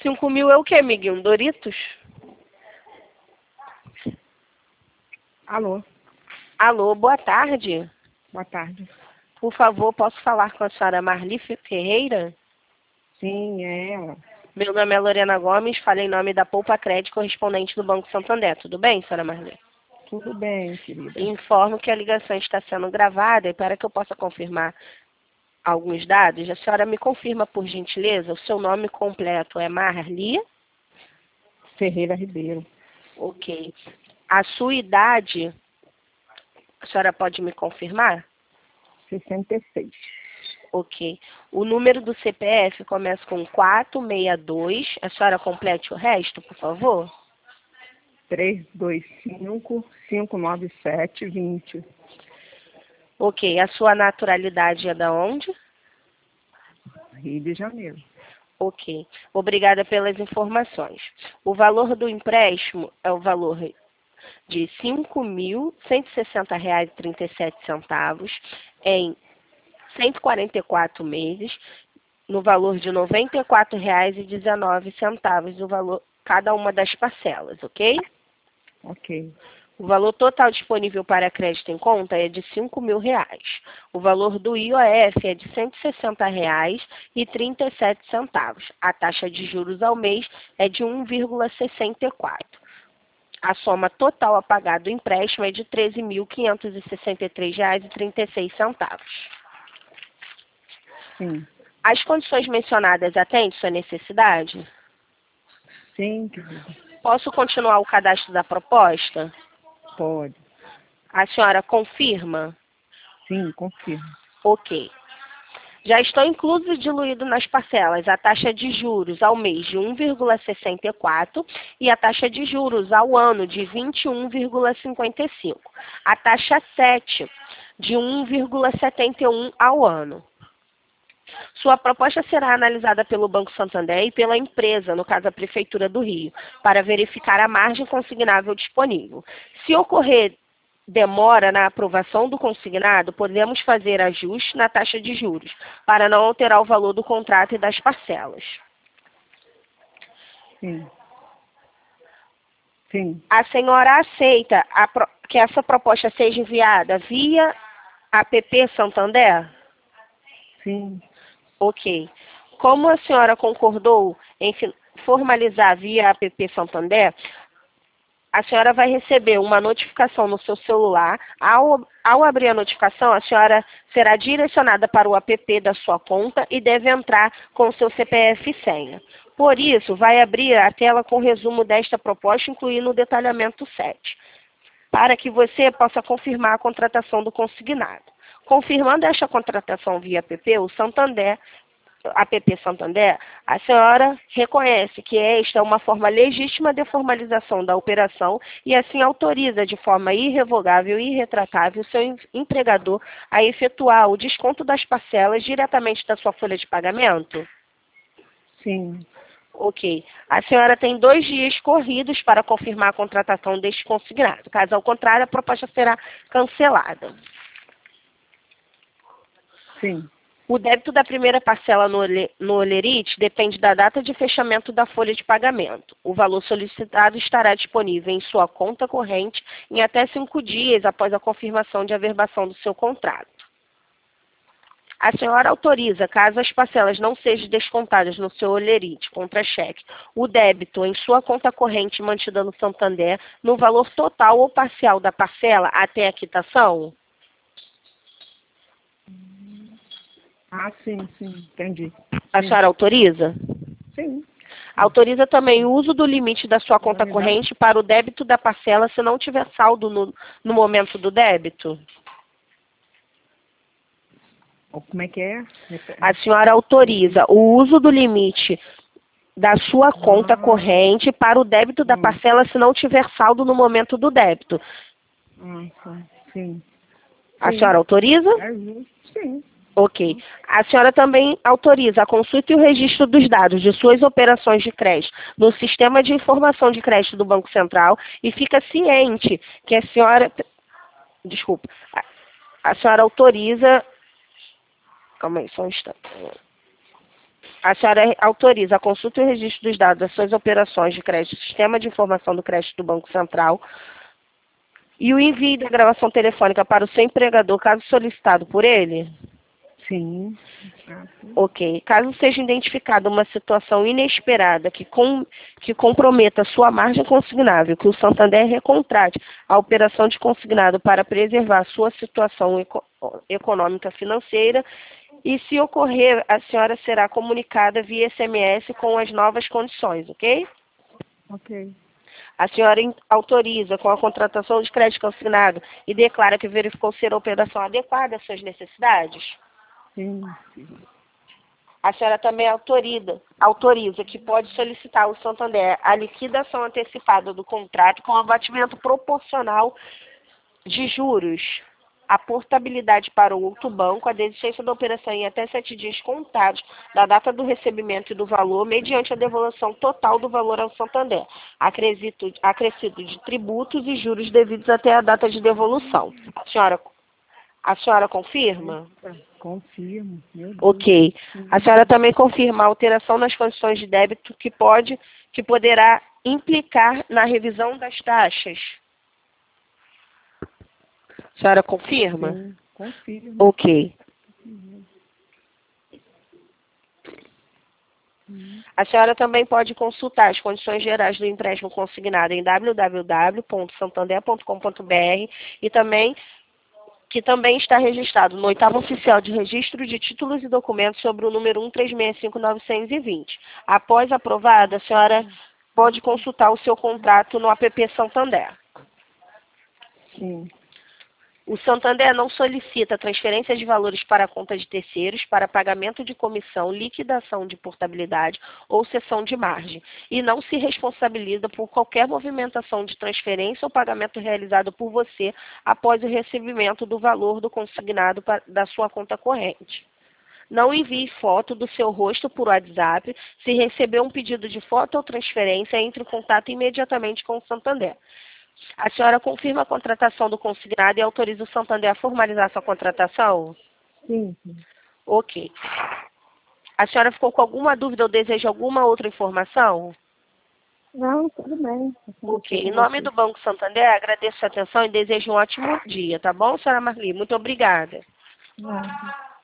5.000 é o quê, amiguinho? Doritos? Alô, Alô, boa tarde. boa tarde. Por favor, posso falar com a senhora Marli Ferreira? Sim, é ela. Meu nome é Lorena Gomes, falei em nome da Poupa Crédito, correspondente do Banco Santander. Tudo bem, senhora Marli? Tudo bem, querida. Informo que a ligação está sendo gravada e para que eu possa confirmar alguns dados, a senhora me confirma, por gentileza, o seu nome completo é Marli? Ferreira Ribeiro. Ok. A sua idade, a senhora pode me confirmar? 66. Ok. O número do CPF começa com 462. A senhora complete o resto, por favor? 325-597-20. Ok. A sua naturalidade é da onde? Rio de Janeiro. Ok. Obrigada pelas informações. O valor do empréstimo é o valor de R$ 5.160,37 em 144 meses, no valor de R$ 94,19 o valor cada uma das parcelas, ok? Ok. O valor total disponível para crédito em conta é de R$ 5.000. O valor do IOF é de R$ 160,37. A taxa de juros ao mês é de 1,64. A soma total a pagar do empréstimo é de R$ 13.563,36. Sim. As condições mencionadas atendem sua necessidade? Sim, querida. Posso continuar o cadastro da proposta? Pode. A senhora confirma? Sim, confirmo. Ok. Já estão inclusos e diluídos nas parcelas a taxa de juros ao mês de 1,64 e a taxa de juros ao ano de 21,55. A taxa 7 de 1,71 ao ano. Sua proposta será analisada pelo Banco Santander e pela empresa, no caso a Prefeitura do Rio, para verificar a margem consignável disponível. Se ocorrer demora na aprovação do consignado, podemos fazer ajuste na taxa de juros, para não alterar o valor do contrato e das parcelas. Sim. Sim. A senhora aceita que essa proposta seja enviada via app Santander? Sim. Ok. Como a senhora concordou em formalizar via app Santander, a senhora vai receber uma notificação no seu celular. Ao abrir a notificação, a senhora será direcionada para o app da sua conta e deve entrar com o seu CPF e senha. Por isso, vai abrir a tela com resumo desta proposta, incluindo o detalhamento 7, para que você possa confirmar a contratação do consignado. Confirmando esta contratação via app, o Santander, app Santander, a senhora reconhece que esta é uma forma legítima de formalização da operação e assim autoriza de forma irrevogável e irretratável o seu empregador a efetuar o desconto das parcelas diretamente da sua folha de pagamento? Sim. Ok. A senhora tem 2 dias corridos para confirmar a contratação deste consignado. Caso ao contrário, a proposta será cancelada. Sim. O débito da primeira parcela no Olerite depende da data de fechamento da folha de pagamento. O valor solicitado estará disponível em sua conta corrente em até 5 dias após a confirmação de averbação do seu contrato. A senhora autoriza, caso as parcelas não sejam descontadas no seu Olerite contra-cheque, o débito em sua conta corrente mantida no Santander no valor total ou parcial da parcela até a quitação? Ah, sim, sim. Entendi. A Sim. senhora autoriza? Sim. Autoriza também o uso do limite da sua conta Vai dar. corrente para o débito da parcela se não tiver saldo no momento do débito? Como é que é? A senhora autoriza o uso do limite da sua conta corrente para o débito da parcela se não tiver saldo no momento do débito? Sim. A Sim. senhora autoriza? É justo. Sim. Ok. A senhora também autoriza a consulta e o registro dos dados de suas operações de crédito no Sistema de Informação de Crédito do Banco Central e fica ciente que a senhora... Desculpa. A senhora autoriza... Calma aí, só um instante. A senhora autoriza a consulta e o registro dos dados das suas operações de crédito, Sistema de Informação do Crédito do Banco Central, e o envio da gravação telefônica para o seu empregador, caso solicitado por ele? Sim. Ah, sim. Ok. Caso seja identificada uma situação inesperada que comprometa a sua margem consignável, que o Santander recontrate a operação de consignado para preservar a sua situação econômica financeira, e se ocorrer, a senhora será comunicada via SMS com as novas condições, ok? Ok. A senhora autoriza com a contratação de crédito consignado e declara que verificou ser a operação adequada às suas necessidades? Sim. A senhora também autoriza que pode solicitar ao Santander a liquidação antecipada do contrato com abatimento proporcional de juros, a portabilidade para o outro banco, a desistência da operação em até 7 dias contados da data do recebimento e do valor, mediante a devolução total do valor ao Santander, acrescido de tributos e juros devidos até a data de devolução. A senhora confirma? Confirmo. Meu Deus. Ok. A senhora também confirma a alteração nas condições de débito que poderá implicar na revisão das taxas? A senhora confirma? Sim, confirmo. Ok. A senhora também pode consultar as condições gerais do empréstimo consignado em www.santander.com.br e que também está registrado no 8º Oficial de Registro de Títulos e Documentos sobre o número 1365920. Após aprovada, a senhora pode consultar o seu contrato no app Santander. Sim. O Santander não solicita transferência de valores para a conta de terceiros, para pagamento de comissão, liquidação de portabilidade ou cessão de margem, e não se responsabiliza por qualquer movimentação de transferência ou pagamento realizado por você após o recebimento do valor do consignado da sua conta corrente. Não envie foto do seu rosto por WhatsApp. Se receber um pedido de foto ou transferência, entre em contato imediatamente com o Santander. A senhora confirma a contratação do consignado e autoriza o Santander a formalizar sua contratação? Sim. Ok. A senhora ficou com alguma dúvida ou deseja alguma outra informação? Não, tudo bem. Ok. Em nome do Banco Santander, agradeço a atenção e desejo um ótimo dia, tá bom, senhora Marli? Muito obrigada. Não.